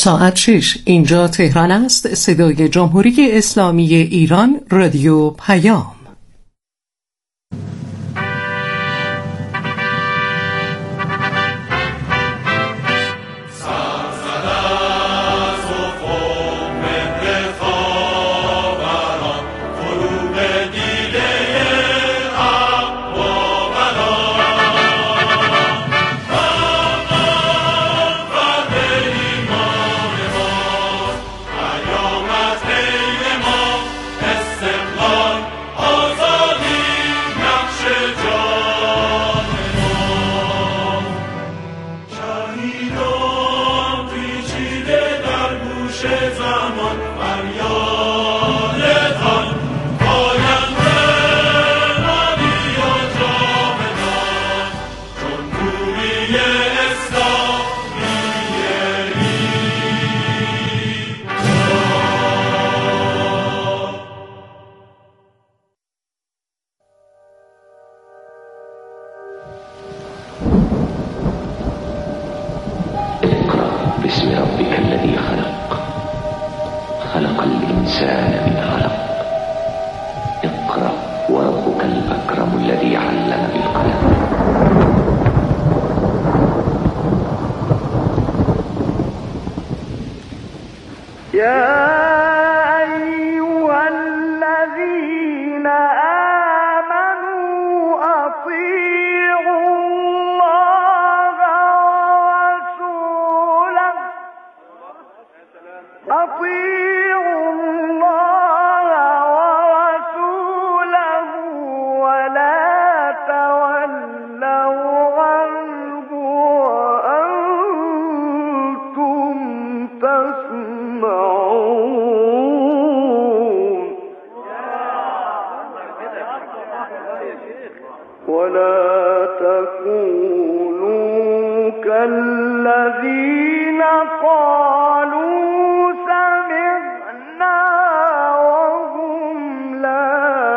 ساعت 6 اینجا تهران است. صدای جمهوری اسلامی ایران، رادیو پیام. بسم ربك الذي خلق الإنسان من علق اقرأ وربك الأكرم الذي علم بالقلم. ولا تكونوا كالذين قالوا سمعنا وهم لا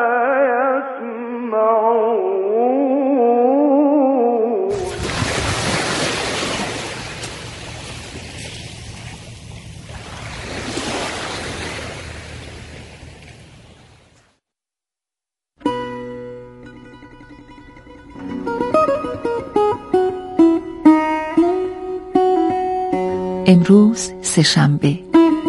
يسمعون. امروز سه‌شنبه.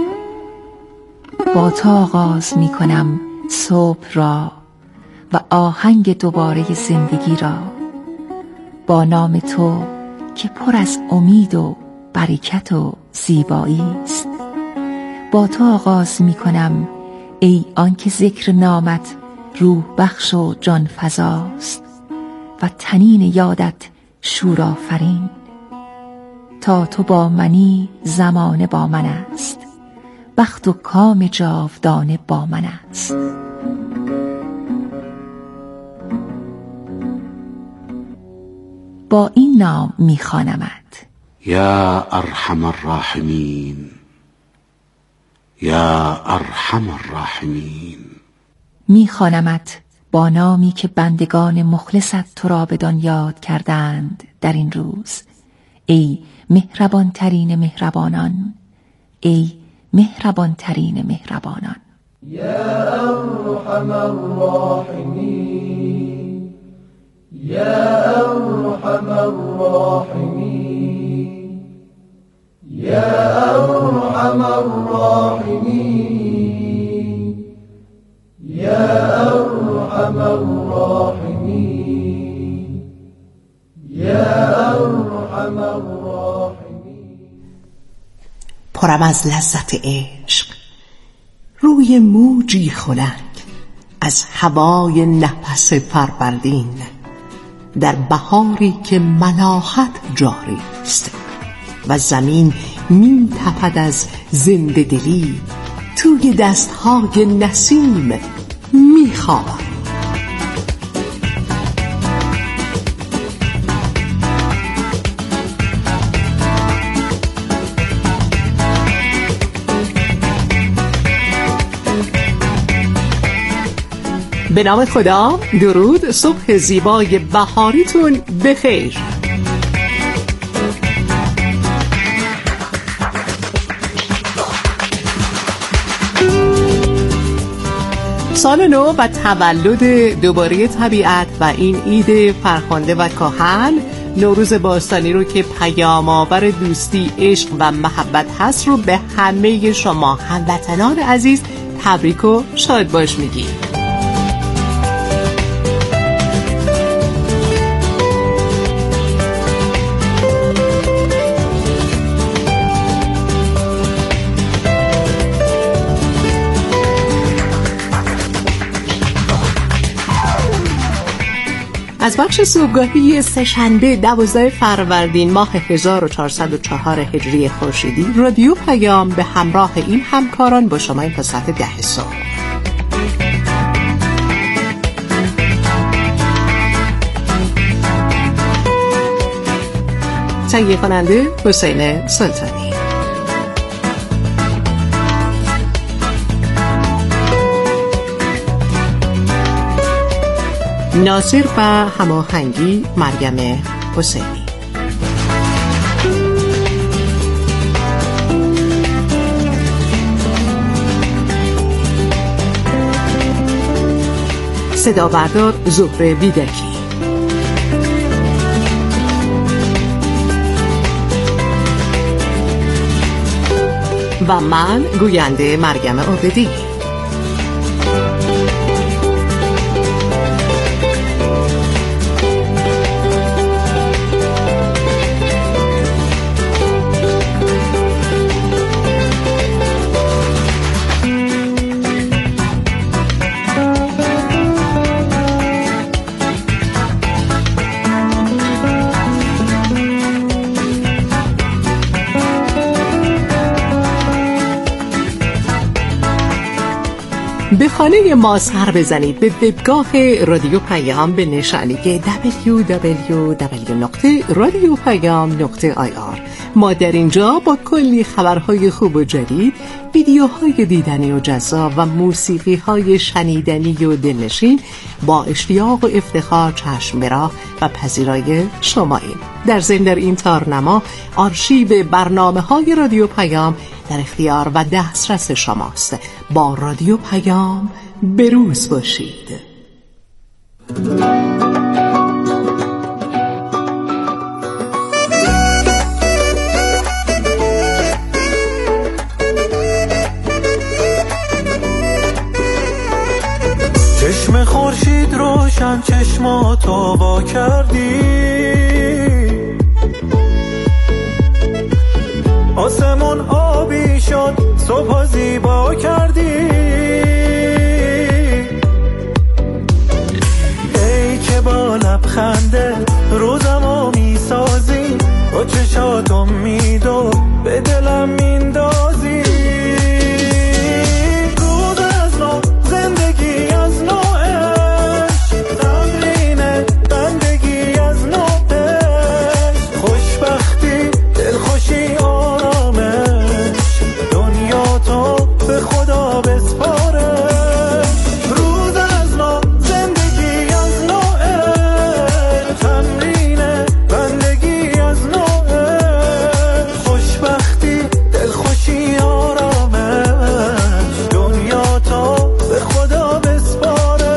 با تو آغاز می کنم صبح را و آهنگ دوباره زندگی را، با نام تو که پر از امید و برکت و زیبایی است. با تو آغاز می کنم ای آن که ذکر نامت روح بخش و جان فزاست و تنین یادت شورآفرین. تا تو با منی زمانه با من است، بخت و کام جاودانه با من است. با این نام میخوانمت: یا ارحم الراحمین، یا ارحم الراحمین. میخوانمت با نامی که بندگان مخلصت تو را بدان یاد کردند در این روز. ای مهربان ترین مهربانان، ای مهربان ترین مهربانان. یا ارحم الراحمین، یا ارحم الراحمین، یا ارحم الراحمین، یا ارحم الراحمین، یا ارحم الراحمین. پرم از لذت عشق، روی موجی خنک از هوای نفس فروردین، در بهاری که ملاحت جاری است و زمین می تپد از زنده دلی، توی دستهای نسیم می خوابم. به نام خدا، درود، صبح زیبای بهاریتون بخیر. سال نو و تولد دوباره طبیعت و این عید فرخنده و کهن، نوروز باستانی رو که پیام آور دوستی، عشق و محبت هست رو به همه شما هموطنان عزیز تبریک و شاد باش میگیم. از بخش صبحگاهی سه‌شنبه 12 فروردین ماه 1404 هجری خورشیدی رادیو پیام به همراه این همکاران با شما این تا ساعت 10 صبح. تهیه کننده حسین سلطانی. ناصر و هماهنگی مریم حسینی. صدا بردار زهره بیدکی. و من گوینده مریم عابدی. به خانه ما سر بزنید، به وبگاه رادیو پیام به نشانی www.radiopayam.ir. ما در اینجا با کلی خبرهای خوب و جدید، ویدیوهای دیدنی و جذاب و موسیقی‌های شنیدنی و دلنشین با اشتیاق و افتخار چشم به راه و پذیرای شماییم. در ضمن در این تارنما آرشیو برنامه‌های رادیو پیام در اختیار و دسترس شماست. با رادیو پیام بروز باشید. چشم خورشید روشن چشماتو وا کردی، آسمون آبی شد صبح زیبا کردی. ای که با لبخنده روزمو میسازی، با چشات امیدو به دلم میندازی. روز از نو زندگی از نوعش، تمرین بندگی از نوعش، خوشبختی دلخوشی آرامش، دنیا تو به خدا بسپارش. روز از نو زندگی از نوعش، تمرین بندگی از نوعش، خوشبختی دلخوشی آرامش، دنیا تو به خدا بسپارش.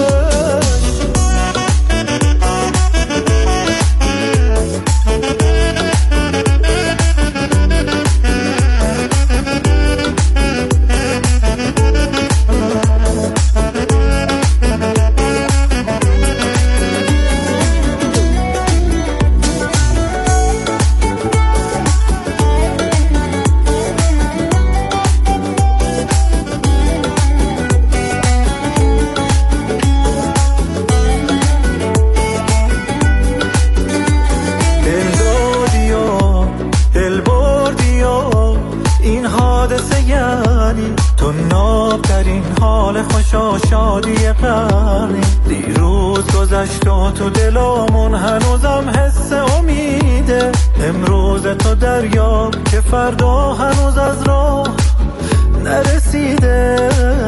دل بردی و این حادثه یعنی تو ناب در این حال خوش و شادی قرنی. دیروز گذشت و تو دلامون هنوزم حس امیده. امروز تو دریاب که فردا هنوز از راه نرسیده.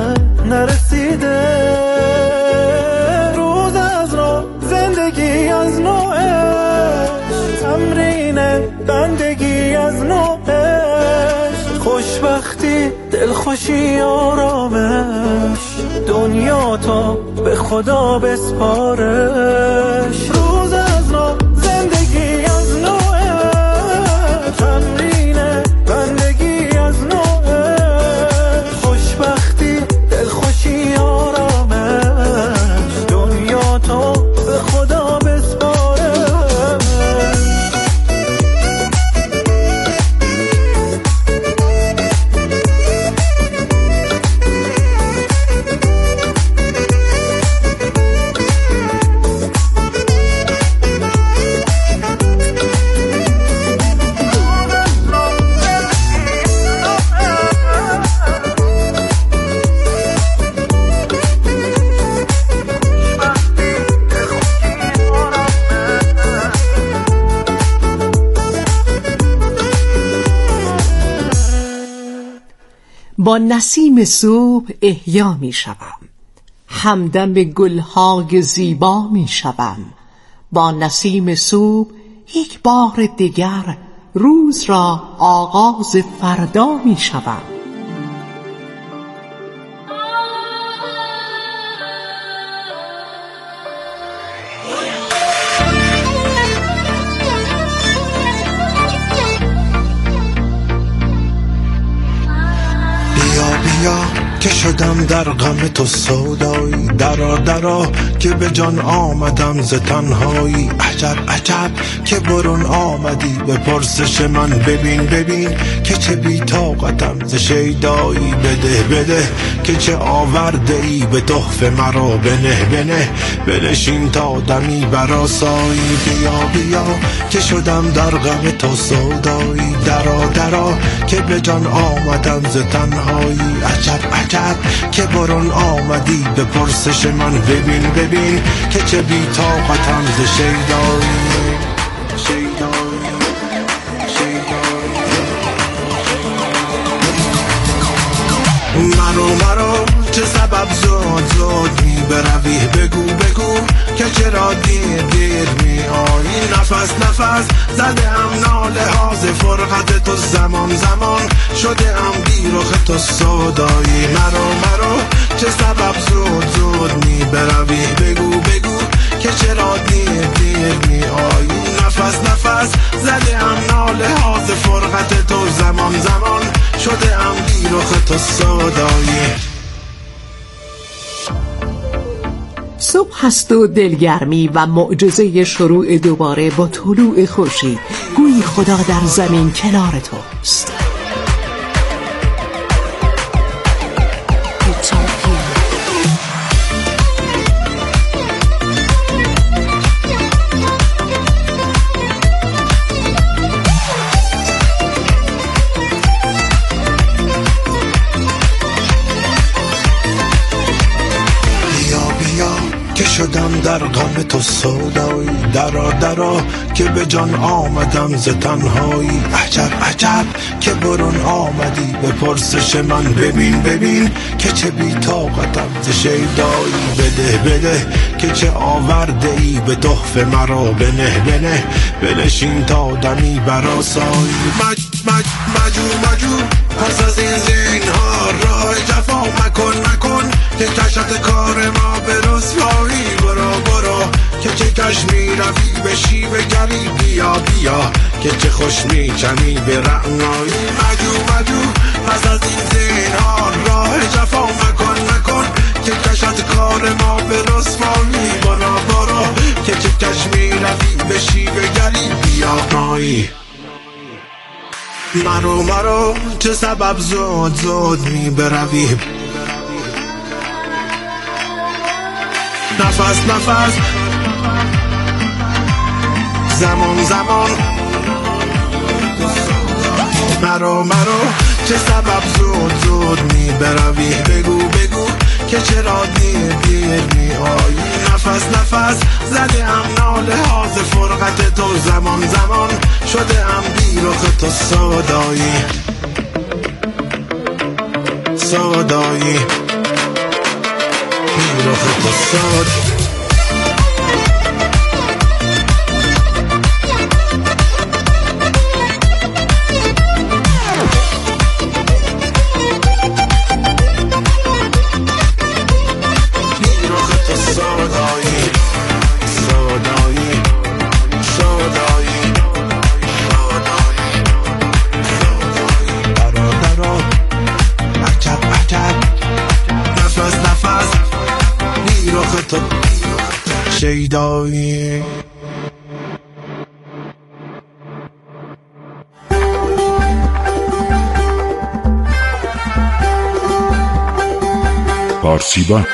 روز از راه زندگی از نوعش، تمرین بندگی از نوعش، خوشبختی دلخوشی آرامش، دنیا دنیاتو به خدا بسپارش. روز از نو زندگی از نوه، تمرین بندگی از نوه، خوشبختی دلخوشی آرامش، دنیاتو به خدا بسپارش. با نسیم صبح احیا می شوم، همدم گلهای زیبا می شوم. با نسیم صبح یک بار دیگر روز را آغاز فردا می شوم. که شدم در غم تو سودایی، درا درا که به جان آمدم ز تنهایی. عجب عجب که برون آمدی به پرسش من، ببین ببین که چه بی طاقتم ز شیدایی. بده بده که چه آورده ای به تحفه مرا، بنه بنه بنشین تا دمی برآسایی. بیا بیا که شدم در غم تو سودایی، درا درا که به جان آمدم ز تنهایی. عجب عجب که برون آمدی به پرسش من، ببین ببین که چه بی طاقتم ز شیدایی. مرو چه سبب زود می بروی، بگو بگو که چرا دیر می آیی. نفس زده ام ناله ها ز فرقت تو، زمان شده ام بی رخ تو سودایی. مرو چه سبب زود می بروی، بگو که چرا دیر می آیی. نفس زده ام ناله ها ز فرقت تو، زمان شده ام بی رخ تو سودایی. صبح هست و دلگرمی و معجزه شروع دوباره با طلوع خورشید. گویی خدا در زمین کنار توست. شدم در غم تو سودایی، درا که به جان آمدم ز تنهایی. عجب عجب که برون آمدی به پرسش من، ببین که چه بی طاقتم ز شیدایی. بده که چه آورده ای به تحفه مرا، بنه بنشین تا دمی برآسایی. مجو پس از این زینهار راه جفا مکن که کشت کار ما به رسوایی. برو که چه کش می روی به شیب گری، بیا که چه خوش می چنی به رعنایی. مجو پس از این زینهار راه جفا مکن که کشت کار ما به رسوایی. برو که چه کش می روی به شیب گری، بیا نایی. مرو چه سبب زود می بروی، نفس زمان مرو چه سبب زود می بروی، بگو که چرا دیر می آیی. نفس زده ام ناله ها ز فرقت تو، زمان شده ام بی رخ تو سودایی. بی رخ تو سودایی. تو شیدایی. پارسیبان.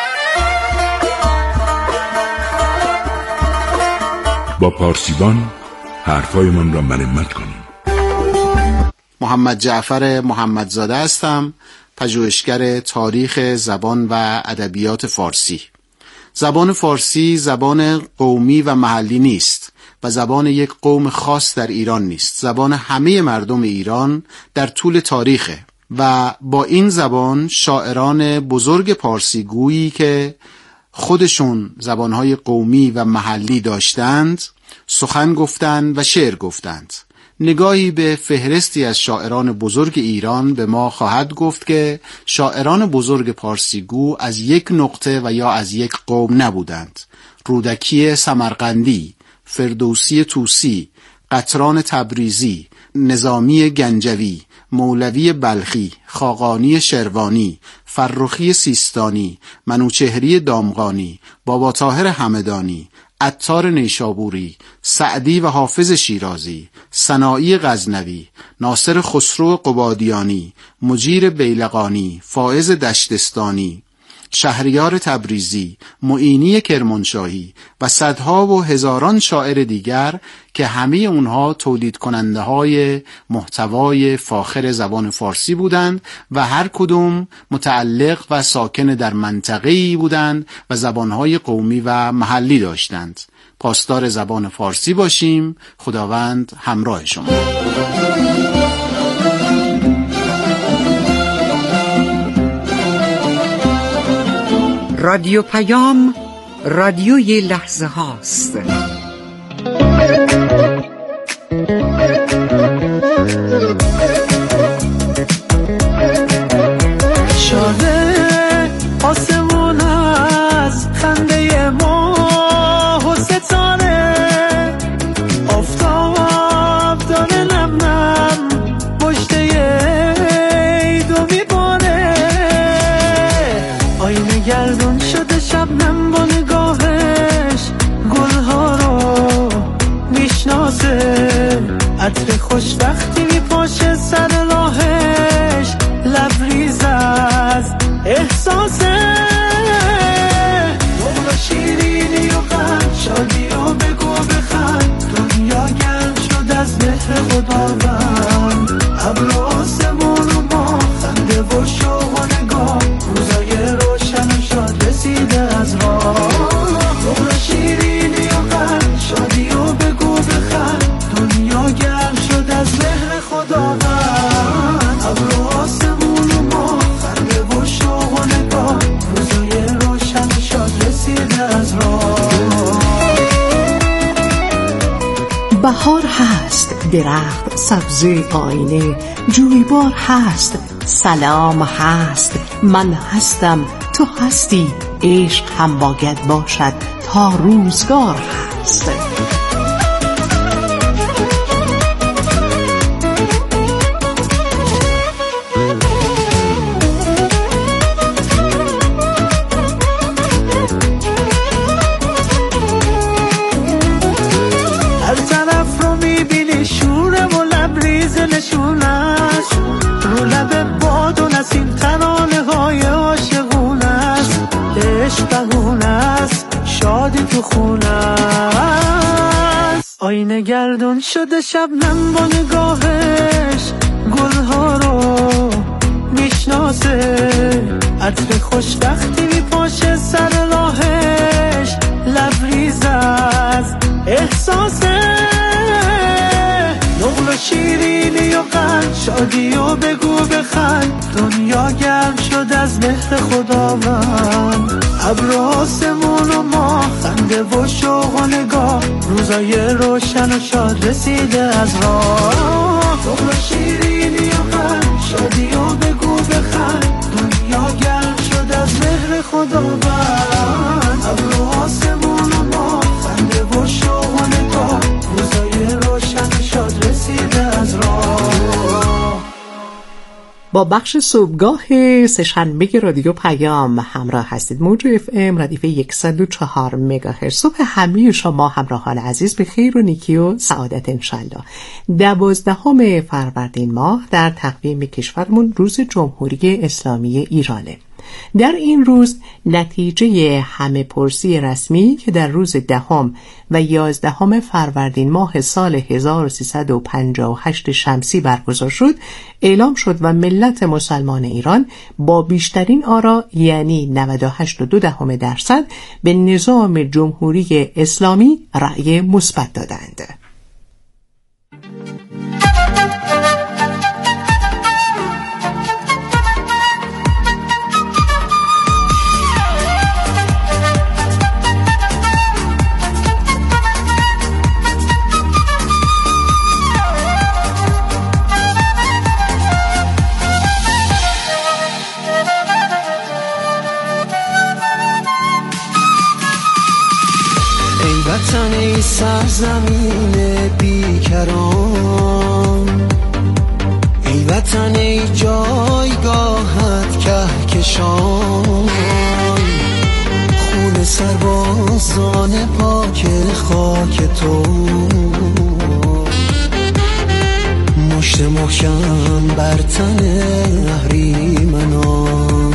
با پارسیبان حرفایمان را مرمت کنیم. محمد جعفر محمدزاده هستم، پژوهشگر تاریخ زبان و ادبیات فارسی. زبان فارسی زبان قومی و محلی نیست و زبان یک قوم خاص در ایران نیست. زبان همه مردم ایران در طول تاریخه و با این زبان شاعران بزرگ پارسی گویی که خودشون زبانهای قومی و محلی داشتند سخن گفتند و شعر گفتند. نگاهی به فهرستی از شاعران بزرگ ایران به ما خواهد گفت که شاعران بزرگ پارسیگو از یک نقطه و یا از یک قوم نبودند. رودکی سمرقندی، فردوسی طوسی، قطران تبریزی، نظامی گنجوی، مولوی بلخی، خاقانی شروانی، فرخی سیستانی، منوچهری دامغانی، بابا طاهر همدانی، عطار نیشابوری، سعدی و حافظ شیرازی، سنایی غزنوی، ناصر خسرو قبادیانی، مجیر بیلقانی، فائز دشتستانی، شهریار تبریزی، معینی کرمانشاهی و صدها و هزاران شاعر دیگر که همه اونها تولید کننده های محتوای فاخر زبان فارسی بودند و هر کدوم متعلق و ساکن در منطقه‌ای بودند و زبانهای قومی و محلی داشتند. پاسدار زبان فارسی باشیم. خداوند همراه شما. رادیو پیام، رادیوی لحظه هاست. شاده آسمون از خنده ماه و ستاره، آفتاب داره نم نم پشته ایدو میباره، آینه گردون شده شبنم با نگاهش گلها رو میشناسه، عطر خوشبختی میپاشه سر راهش، لبریز از احساسه، دور شیرینی و غم، شادی و بگو بخند، دنیا گرم شد از مهر خداوند، ابر و آسمون و ما، خنده و شوق و نگاه، روزای روشن و شاد رسیده از راه، دور شیرینی و غم، شادی و بگو بخند، دنیا گرم شد از مهر خداوند، ابر و آسمون و ما، خنده و شوق و نگاه، روزای روشن و شاد رسیده از راه. بهار هست، درخت سبزه آینه، جویبار هست، سلام هست، من هستم، تو هستی، عشق هم باید باشد تا روزگار هست. رو لب باد و نسیم ترانه های عاشقونه است، عشق بهونه است، شادی تو خونه است، آینه گردون شده شبنم با نگاهش گلها رو میشناسه، عطر خوشبختی میپاشه سر راهش، لبریز از احساسه، نقل و شیرینی و قند، شادی و بگو بخند، دنیا گرم شد از مهر خداوند، ابر آسمون و ما، خنده و شوق و نگاه، روزای روشن و شاد رسیده از راه، نقل و شیرینی و قند، شادی و بگو بخند، دنیا گرم شد از مهر خداوند، ابر آسمون و ما، خنده و شوق و نگاه، روزای روشن و شاد رسیده از راه. با بخش صبحگاه سه‌شنبه رادیو پیام همراه هستید. موج اف ام ردیف 104 مگاهرتز. صبح همه شما همراهان عزیز به خیر و نیکی و سعادت انشالله. 12 فروردین ماه در تقویم کشورمون روز جمهوری اسلامی ایرانه. در این روز نتیجه همه پرسی رسمی که در روز 10 و 11 فروردین ماه سال 1358 شمسی برگزار شد اعلام شد و ملت مسلمان ایران با بیشترین آرا یعنی 98.2% به نظام جمهوری اسلامی رأی مثبت دادند. وطن ای سرزمین بیکران، ای وطن ای جایگاهت کهکشان، خون سربازان پاک خاک تو، مشت محکم بر تن اهریمنان،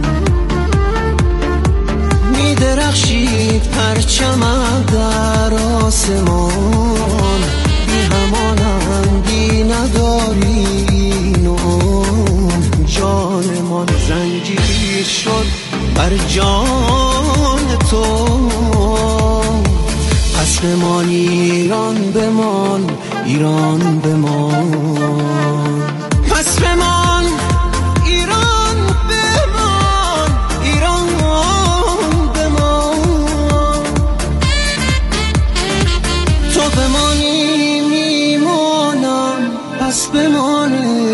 می‌درخشید پرچمت در آسمان، بی همانندی نداری نون، جانمان زنجیر شد بر جان تو، پس بمان ایران بمان، ایران بمان، پس بمان ایران بمان، ایران بمان، تو بمانی میمانم، پس بمان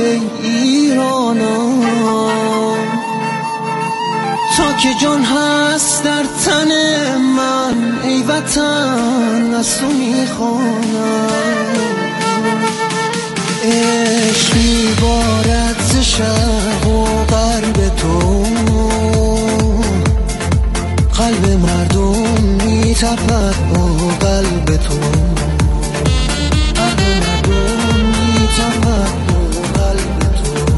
ایرانم، تا که جان هست در تن من ای وطن از تو میخوانم، عشق میبارد ز شرق و غرب تو، قلب مردم میتپد با قلب تو، قلب مردم میتپد با قلب تو.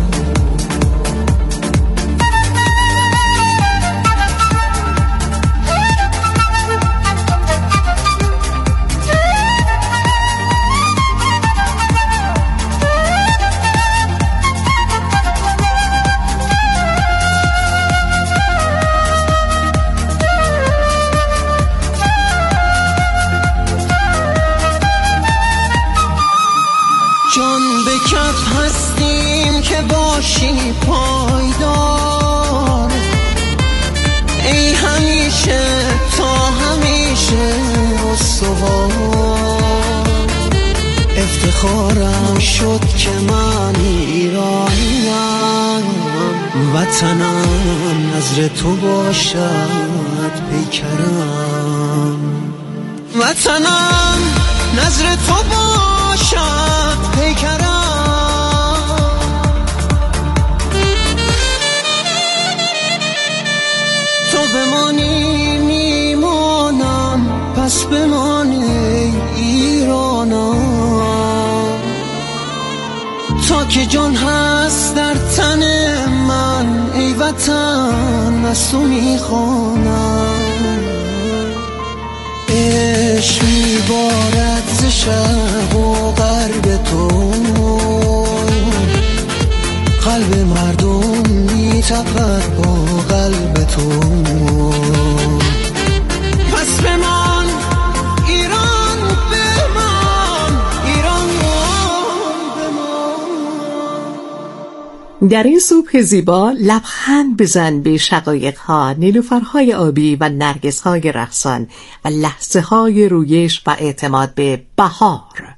پایدار ای همیشه تا همیشه استوار، افتخارم شد که من ایرانیم، وطنم نظر تو باشد پیکرم، وطنم نظر تو باشد پیکرم، بمانی میمانم، پس بمانی ایرانم، تا که جان هست در تن من ای وطن از تو میخوانم، عشق میبارد ز شرق و غرب تو، قلب مردم میتپد با قلب تو، پس بمان ایران بمان، ایران بمان. در این صبح زیبا لبخند بزن به شقایق‌ها، نیلوفرهای آبی و نرگس‌های رقصان و لحظه‌های رویش و اعتماد به بهار.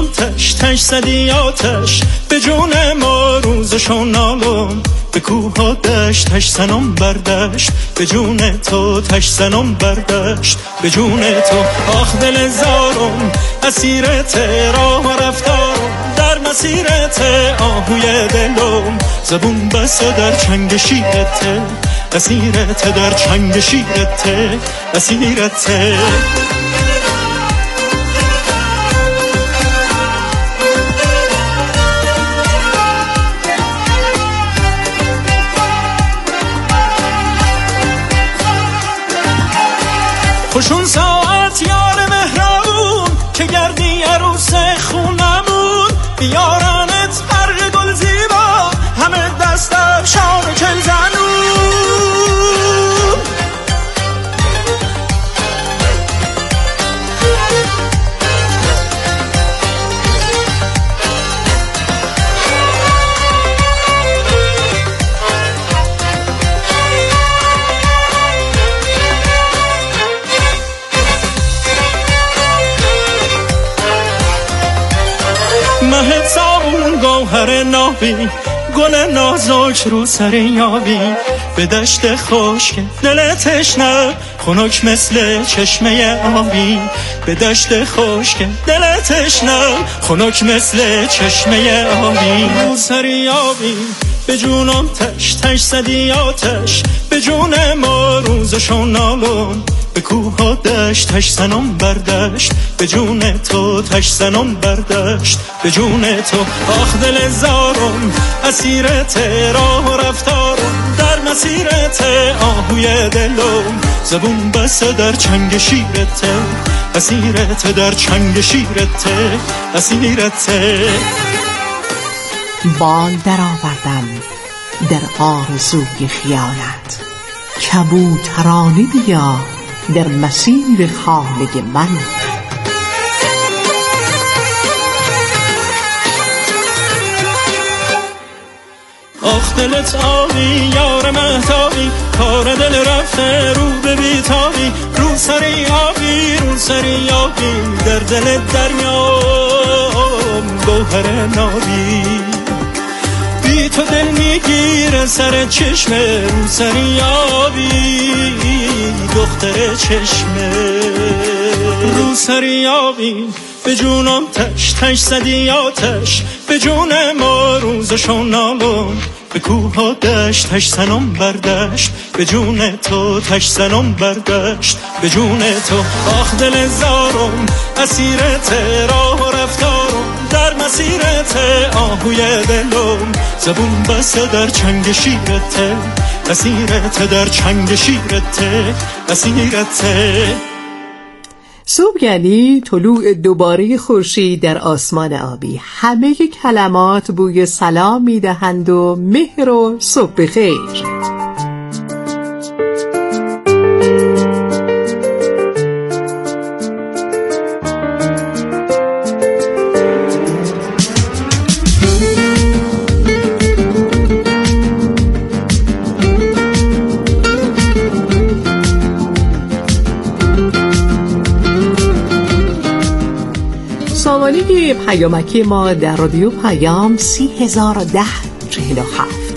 تش تش زدی آتش به جون ما روزشو نالم به کوه ها دشت تش زنم بردشت به جون تو تش زنم بردشت به جون تو آخ دل زارم اسیرت راه و رفتارم در مسیرت آهوی دلم زبون بسته در چنگ شیرت اسیرت در چنگ شیرت اسیرت خوشون ساعت یار مهربون که گردی عروس خونمون بیارنت برق گل زیبا همه دستم شان کل زنون مهد صابون گوهر نابی گل نازک رو سر یابی به دشت خشک دل تشنه خنک مثل چشمه آبی به دشت خشک دل تشنه خنک مثل چشمه آبی رو سر یابی به جونم تش تش زدی آتش به جون ما روزشو نالم به کوه ها دشت تش زنم بردشت به جون تو تش زنم بردشت به جون تو آخ دل زارم اسیرت راه و رفتارم در مسیرت آهوی دلم زبون بسته در چنگ شیرت اسیرت در چنگ شیرت اسیرت بال در آوردم در آرزوی خیالت کبوترانه بیا در مسیر خانه من آخ دلت آبی یار مهتابی کار دل رفته رو به بیتابی رو سری آبی رو سری آبی در دلت درمیام گوهر نابی بی تو دل میگیره سر چشمه رو سری آبی دختر چشمه رو سری آبی به جونم تش تش زدی آتش به جون ما روزشو نالم به کوه ها دشت تش زنم بردشت به جون تو تش زنم بردشت به جون تو آخ دل زارم اسیرت راه و رفتارم در مسیرت آهوی دلم زبون بسته در چنگ شیرت اسیرت در چنگ شیرت اسیرت صبح یعنی طلوع دوباره خورشید در آسمان آبی. همه کلمات بوی سلام میدهند و مهر و صبح بخیر. سامانه پیامکی ما در رادیو پیام 30,010 47